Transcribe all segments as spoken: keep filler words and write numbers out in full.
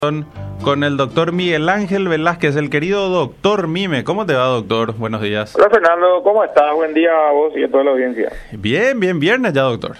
Con el doctor Miguel Ángel Velázquez, el querido doctor Mime. ¿Cómo te va, doctor? Buenos días. Hola, Fernando, ¿cómo estás? Buen día a vos y a toda la audiencia. Bien, bien, viernes ya, doctor.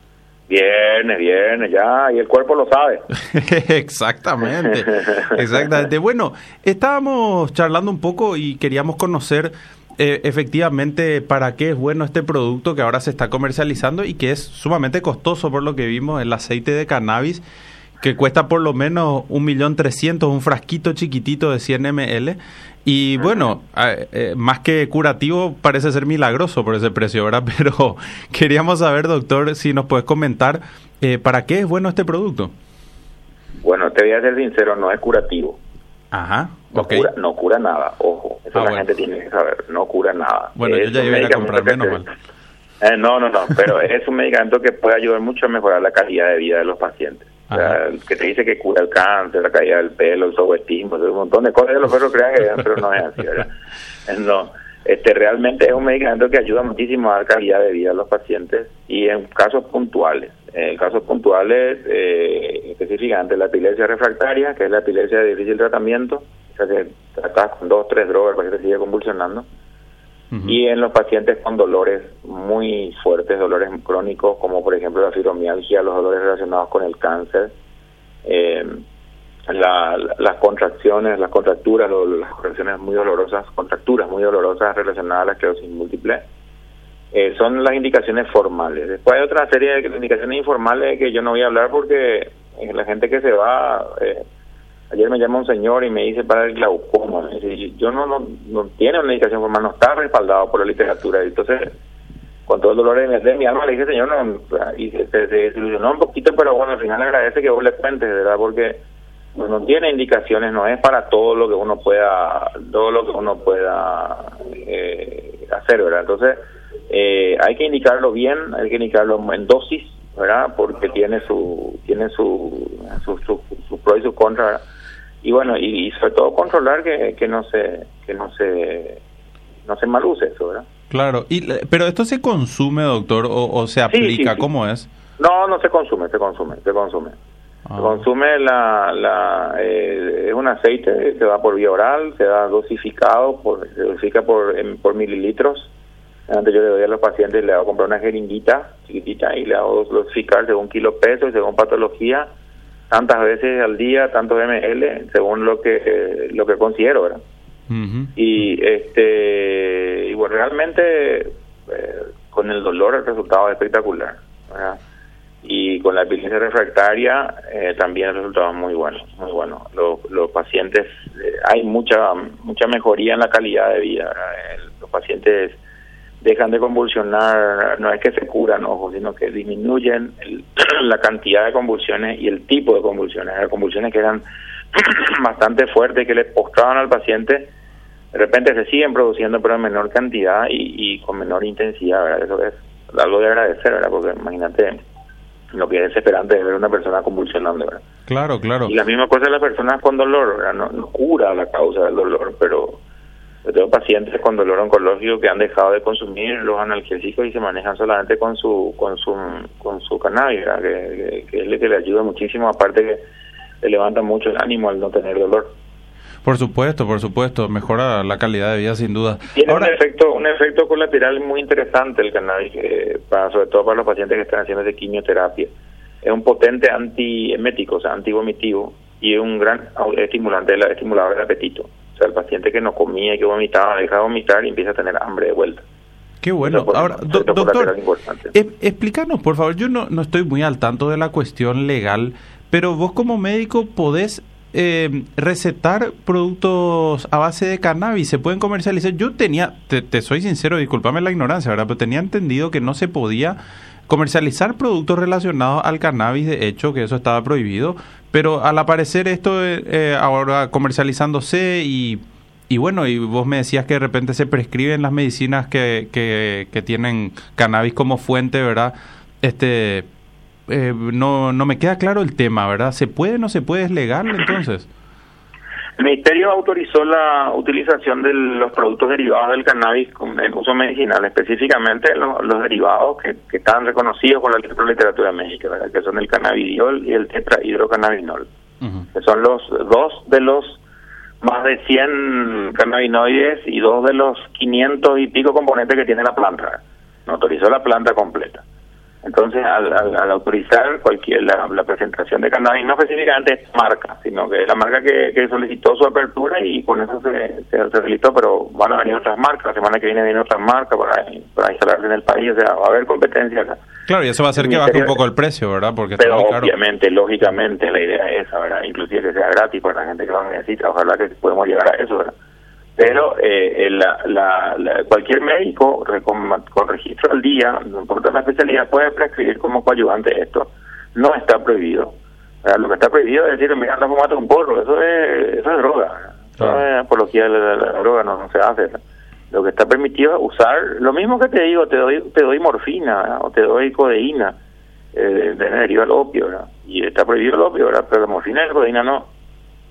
Viernes, viernes, ya, y el cuerpo lo sabe. Exactamente, exactamente. Bueno, estábamos charlando un poco y queríamos conocer eh, efectivamente para qué es bueno este producto que ahora se está comercializando y que es sumamente costoso por lo que vimos, el aceite de cannabis, que cuesta por lo menos un millón trescientos, un frasquito chiquitito de cien mililitros. Y bueno, eh, eh, más que curativo, parece ser milagroso por ese precio, ¿verdad? Pero queríamos saber, doctor, si nos puedes comentar eh, para qué es bueno este producto. Bueno, te voy a ser sincero, no es curativo. Ajá, no, okay. cura, no cura nada, ojo, eso ah, la bueno. gente tiene que saber, no cura nada. Bueno, es yo ya iba a ir a comprar, menos mal. Eh, no, no, no, pero es un medicamento que puede ayudar mucho a mejorar la calidad de vida de los pacientes. O sea, que te dice que cura el cáncer, la caída del pelo, el sobreestima, un montón de cosas que los perros crean que pero no es así, ¿verdad? No, este realmente es un medicamento que ayuda muchísimo a dar calidad de vida a los pacientes y en casos puntuales. En casos puntuales, eh, específicamente la epilepsia refractaria, que es la epilepsia de difícil tratamiento, o sea que tratas con dos, tres drogas, el paciente sigue convulsionando. Uh-huh. Y en los pacientes con dolores muy fuertes, dolores crónicos, como por ejemplo la fibromialgia, los dolores relacionados con el cáncer, eh, la, la, las contracciones, las contracturas, lo, las contracciones muy dolorosas, contracturas muy dolorosas relacionadas a la esclerosis múltiple, eh, son las indicaciones formales. Después hay otra serie de indicaciones informales que yo no voy a hablar porque eh, la gente que se va... Eh, Ayer me llama un señor y me dice para el glaucoma. Dice, yo no, no no tiene una indicación formal, no está respaldado por la literatura. Entonces, con todo el dolor de mi, de mi alma, le dije, señor, no, y se, se, se desilusionó un poquito, pero bueno, al final agradece que vos le cuentes, ¿verdad? Porque no, no tiene indicaciones, no es para todo lo que uno pueda, todo lo que uno pueda eh, hacer, ¿verdad? Entonces, eh, hay que indicarlo bien, hay que indicarlo en dosis, ¿verdad? Porque tiene su, tiene su, su, su, su pro y su contra, ¿verdad? Y bueno, y, y sobre todo controlar que, que no se que no se no se maluse eso, ¿verdad? Claro, y pero esto se consume, doctor, o, o se aplica, sí, sí, sí. ¿Cómo es? No, no se consume, se consume, se consume. Ah. Se consume la la eh, es un aceite, se da por vía oral, se da dosificado, por se dosifica por en, por mililitros. Antes yo le doy a los pacientes, le hago comprar una jeringuita chiquitita y le hago dosificar según kilo peso y según patología, tantas veces al día, tantos ml, según lo que eh, lo que considero, ¿verdad? Uh-huh. Y este y bueno, realmente eh, con el dolor el resultado es espectacular, ¿verdad? Y con la epilepsia refractaria eh, también el resultado es muy bueno, muy bueno. Los, los pacientes, eh, hay mucha mucha mejoría en la calidad de vida, ¿verdad? Los pacientes dejan de convulsionar, no es que se curan, ojo, sino que disminuyen el, la cantidad de convulsiones y el tipo de convulsiones. Las convulsiones que eran bastante fuertes, que le postraban al paciente, de repente se siguen produciendo, pero en menor cantidad y, y con menor intensidad, ¿verdad? Eso es algo de agradecer, ¿verdad? Porque imagínate lo que es desesperante de ver a una persona convulsionando, ¿verdad? Claro, claro. Y la misma cosa de las personas con dolor, ¿verdad? No, no cura la causa del dolor, pero... Yo tengo pacientes con dolor oncológico que han dejado de consumir los analgésicos y se manejan solamente con su con su con su cannabis, que, que, que es lo que le ayuda muchísimo, aparte que le levanta mucho el ánimo al no tener dolor. Por supuesto, por supuesto, mejora la calidad de vida sin duda. Tiene Ahora... un efecto un efecto colateral muy interesante el cannabis, eh, para, sobre todo para los pacientes que están haciendo de quimioterapia. Es un potente antiemético, o sea, antivomitivo, y es un gran estimulante, estimulador del apetito. O sea, el paciente que no comía y que vomitaba, deja de vomitar y empieza a tener hambre de vuelta. Qué bueno. Por, Ahora, do, doctor, eh, explícanos, por favor, yo no, no estoy muy al tanto de la cuestión legal, pero vos como médico podés eh, recetar productos a base de cannabis, ¿se pueden comercializar? Yo tenía, te, te soy sincero, discúlpame la ignorancia, ¿verdad? Pero tenía entendido que no se podía comercializar productos relacionados al cannabis, de hecho, que eso estaba prohibido, pero al aparecer esto eh, ahora comercializándose y, y bueno, y vos me decías que de repente se prescriben las medicinas que, que, que tienen cannabis como fuente, ¿verdad? Este, eh, no, no me queda claro el tema, ¿verdad? ¿Se puede o no se puede? ¿Es legal entonces? El Ministerio autorizó la utilización de los productos derivados del cannabis en uso medicinal, específicamente los, los derivados que, que están reconocidos por la literatura de México, ¿verdad? Que son el cannabidiol y el tetrahidrocannabinol. uh-huh. que son los dos de los más de cien cannabinoides y dos de los quinientos y pico componentes que tiene la planta. No autorizó la planta completa. Entonces, al, al, al autorizar cualquier la, la presentación de cannabis, no específicamente esta marca, sino que la marca que, que solicitó su apertura y con eso se, se, se solicitó, pero van a venir otras marcas, la semana que viene vienen otras marcas para, para instalarse en el país, o sea, va a haber competencia acá. Claro, y eso va a hacer el que baje un poco el precio, ¿verdad? Porque pero está muy caro. Obviamente, lógicamente, la idea es esa, ¿verdad? Inclusive que sea gratis para la gente que lo necesita, ojalá que podamos llegar a eso, ¿verdad? Pero eh, la, la, la, cualquier médico con, con registro al día, no importa la especialidad, puede prescribir como coadyuvante esto. No está prohibido. O sea, lo que está prohibido es decir, mira, anda fumando un porro, eso es, eso es droga. Eso ah. es apología de la, la, la droga, no, no se hace. Lo que está permitido es usar, lo mismo que te digo, te doy te doy morfina, ¿verdad? O te doy codeína, eh, de deriva el opio, ¿verdad? Y está prohibido el opio, ¿verdad? Pero la morfina y la codeína no.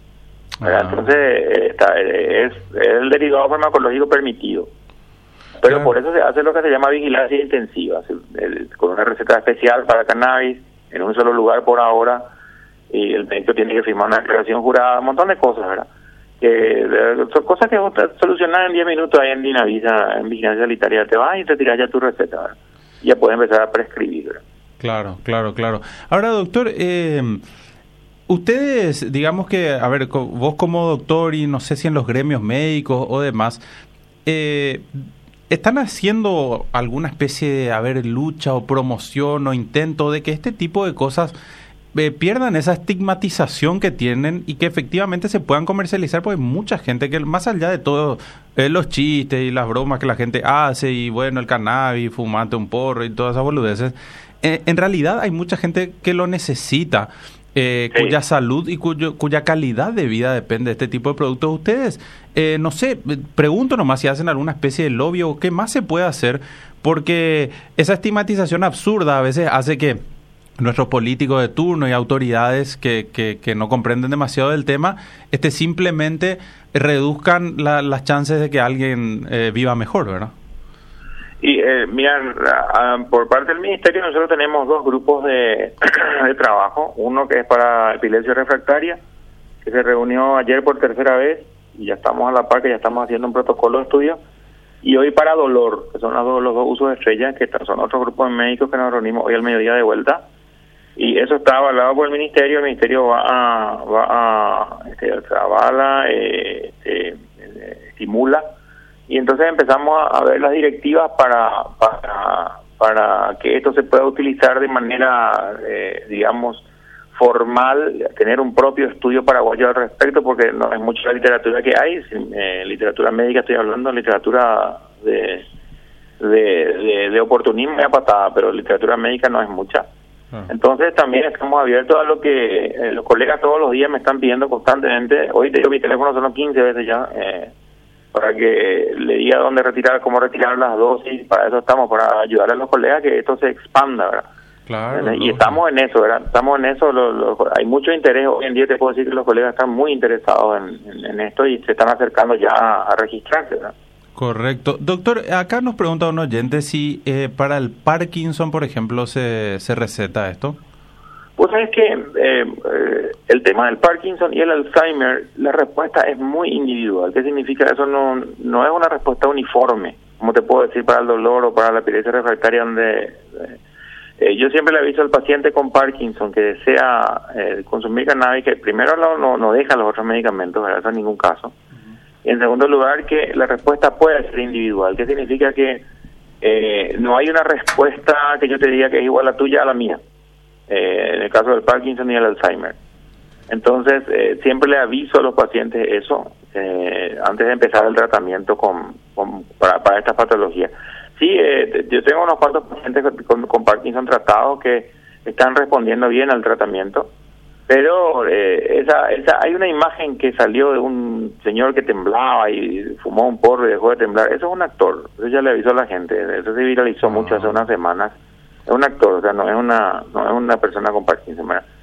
Ah. Entonces está, es, es el derivado farmacológico permitido, pero claro. Por eso se hace lo que se llama vigilancia intensiva, el, el, con una receta especial para cannabis en un solo lugar por ahora, y el médico tiene que firmar una declaración jurada, un montón de cosas, ¿verdad? Que son cosas que solucionan en diez minutos ahí en Dinavisa, en vigilancia sanitaria, te vas y te tiras ya tu receta, ¿verdad? Y ya puedes empezar a prescribir, ¿verdad? Claro, claro, claro. Ahora, doctor, eh ustedes, digamos que, a ver, vos como doctor y no sé si en los gremios médicos o demás, eh, ¿están haciendo alguna especie de, a ver, lucha o promoción o intento de que este tipo de cosas eh, pierdan esa estigmatización que tienen y que efectivamente se puedan comercializar? Porque hay mucha gente que, más allá de todo, eh, los chistes y las bromas que la gente hace y, bueno, el cannabis, fumante un porro y todas esas boludeces, eh, en realidad hay mucha gente que lo necesita. Eh, sí. Cuya salud y cuyo, cuya calidad de vida depende de este tipo de productos. Ustedes, eh, no sé, pregunto nomás si hacen alguna especie de lobby o qué más se puede hacer, porque esa estigmatización absurda a veces hace que nuestros políticos de turno y autoridades que, que, que no comprenden demasiado del tema, este, simplemente reduzcan la, las chances de que alguien eh, viva mejor, ¿verdad? Y eh, miran, uh, por parte del Ministerio nosotros tenemos dos grupos de, de trabajo, uno que es para epilepsia refractaria, que se reunió ayer por tercera vez, y ya estamos a la par, que ya estamos haciendo un protocolo de estudio, y hoy para dolor, que son los dos, los dos usos de estrella, que son otros grupos de médicos que nos reunimos hoy al mediodía de vuelta, y eso está avalado por el Ministerio. El Ministerio va a, va a este, avala, eh, eh, eh, estimula, y entonces empezamos a, a ver las directivas para, para para que esto se pueda utilizar de manera, eh, digamos, formal, tener un propio estudio paraguayo al respecto, porque no es mucha la literatura que hay, eh, literatura médica estoy hablando, literatura de de, de, de oportunismo y a patada, pero literatura médica no es mucha. Entonces también estamos abiertos a lo que eh, los colegas todos los días me están pidiendo constantemente. Hoy te digo, mi teléfono son quince veces ya, eh, para que le diga dónde retirar, cómo retirar las dosis. Para eso estamos, para ayudar a los colegas que esto se expanda, ¿verdad? Claro. Y estamos en eso, ¿verdad? Estamos en eso. Lo, lo, hay mucho interés. Hoy en día te puedo decir que los colegas están muy interesados en, en, en esto y se están acercando ya a, a registrarse, ¿verdad? Correcto. Doctor, acá nos pregunta un oyente si eh, para el Parkinson, por ejemplo, se, se receta esto. Pues es que eh, eh, el tema del Parkinson y el Alzheimer, la respuesta es muy individual. ¿Qué significa eso? No no es una respuesta uniforme, como te puedo decir, para el dolor o para la epilepsia refractaria, donde eh, yo siempre le aviso al paciente con Parkinson que desea eh, consumir cannabis, que primero no, no, no deja los otros medicamentos, ¿verdad? Eso en ningún caso. Y en segundo lugar, que la respuesta puede ser individual. ¿Qué significa? Que eh, no hay una respuesta que yo te diga que es igual a la tuya a la mía, eh, en el caso del Parkinson y el Alzheimer. Entonces, eh, siempre le aviso a los pacientes eso, eh, antes de empezar el tratamiento con, con para, para estas patologías. Sí, eh, yo tengo unos cuantos pacientes con, con Parkinson tratados que están respondiendo bien al tratamiento, pero eh, esa, esa hay una imagen que salió de un señor que temblaba y fumó un porro y dejó de temblar. Eso es un actor, eso ya le avisó a la gente, eso se viralizó mucho hace unas semanas. Es un actor, o sea, no es una no es una persona con Parkinson,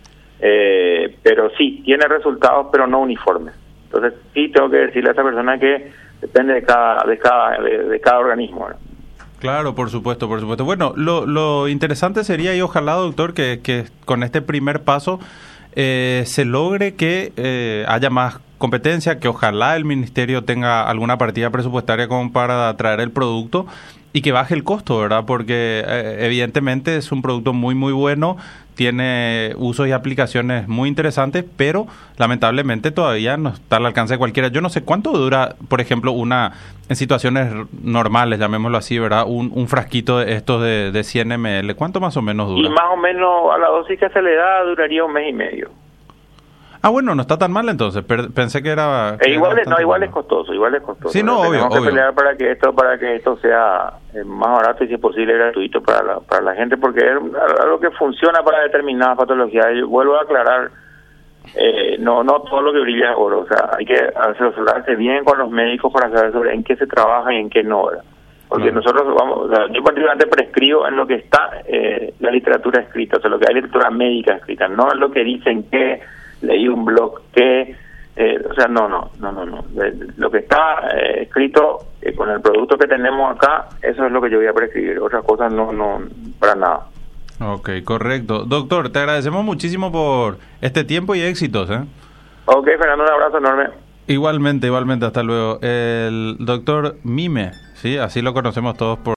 eh, pero sí, tiene resultados, pero no uniformes. Entonces sí tengo que decirle a esa persona que depende de cada de cada de, de cada organismo, ¿no? Claro, por supuesto, por supuesto. Bueno, lo, lo interesante sería, y ojalá, doctor, que, que con este primer paso eh, se logre que eh, haya más competencia, que ojalá el ministerio tenga alguna partida presupuestaria como para traer el producto y que baje el costo, ¿verdad? Porque eh, evidentemente es un producto muy, muy bueno, tiene usos y aplicaciones muy interesantes, pero lamentablemente todavía no está al alcance de cualquiera. Yo no sé cuánto dura, por ejemplo, una en situaciones normales, llamémoslo así, ¿verdad? Un, un frasquito de estos de, de cien mililitros. ¿Cuánto más o menos dura? Y más o menos a la dosis que se le da duraría un mes y medio. Ah, bueno, no está tan mal entonces. Pensé que era... Que e igual, era no, igual es costoso, igual es costoso. Sí, no, obvio, obvio, Tenemos obvio. que pelear para que esto, para que esto sea eh, más barato y si es posible gratuito para la, para la gente, porque es algo que funciona para determinadas patologías. Y vuelvo a aclarar, eh, no, no todo lo que brilla es oro. O sea, hay que asesorarse bien con los médicos para saber sobre en qué se trabaja y en qué no, ¿verdad? Porque no. nosotros vamos, o sea, yo particularmente prescribo en lo que está eh, la literatura escrita, o sea, lo que hay literatura médica escrita, no en lo que dicen que leí un blog que, eh, o sea, no, no, no, no, no. Lo que está eh, escrito eh, con el producto que tenemos acá, eso es lo que yo voy a prescribir. Otras cosas no, no, para nada. Ok, correcto. Doctor, te agradecemos muchísimo por este tiempo y éxitos, ¿eh? Ok, Fernando, un abrazo enorme. Igualmente, igualmente, hasta luego. El doctor Mime, ¿sí? Así lo conocemos todos por